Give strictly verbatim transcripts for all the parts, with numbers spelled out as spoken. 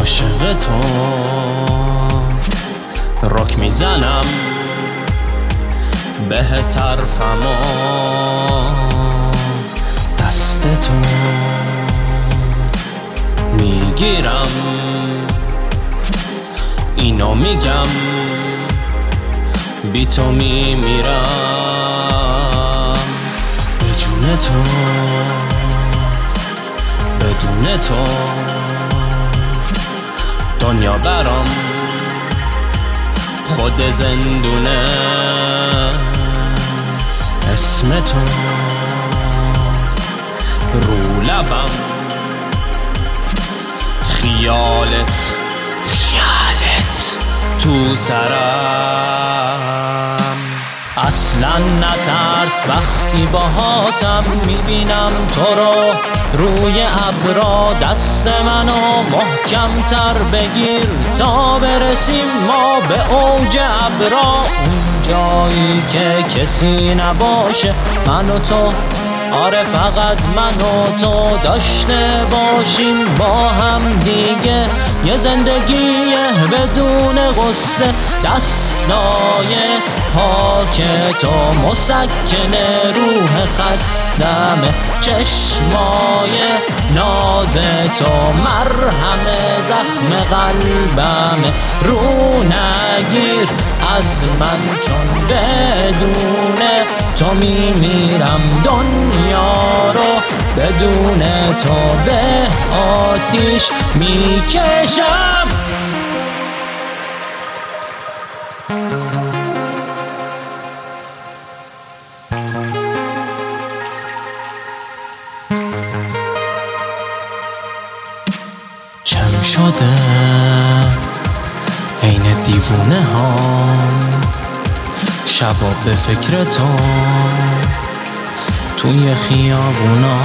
عاشق تو رک میزنم به طرفم و دست تو میگیرم، اینو میگم بی تو میمیرم. به جون تو، بدون تو دنیا برام خود زندونه. اسم تو رو لبم، خیالت خیالت تو سرم. اصلا نترس وقتی باهاتم میبینم تو رو روی ابرا. دست منو محکم تر بگیر تا برسیم ما به اوج ابرا. اون جایی که کسی نباشه من و تو، آره فقط من و تو داشته باشیم با هم دیگه. یه زندگی بدون غصه، دستای پاک تو مسکن روح خستمه. چشمای ناز تو مرهم زخم قلبمه. رو نگیر از من چون بدون تو میمیرم دنیا رو. بدون تو به آتیش میکشم. چم شده عین دیوونه ها شبا به فکر تو توی خیابونا.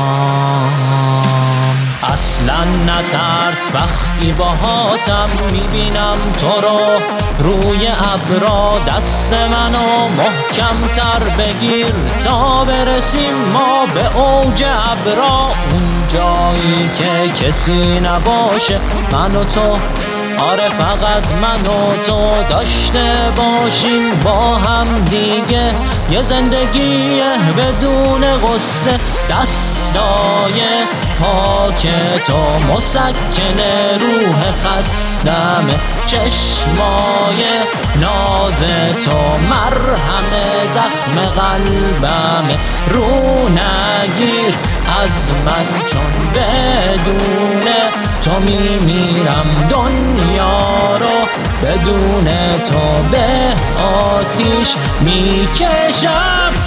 اصلا نترس وقتی باهاتم میبینم تو رو روی ابرا. دست منو محکم تر بگیر تا برسیم ما به اوج ابرا. اون جایی که کسی نباشه من و تو، آره فقط من و تو داشته باشیم با هم دیگه. یه زندگی بدون غصه، دستای پاک تو مسکن روح خستمه. چشمای ناز تو مرهم زخم قلبمه. رو نگیر از من چون بدون تو میمیرم دنیا رو. بدون تو به آتیش میکشم.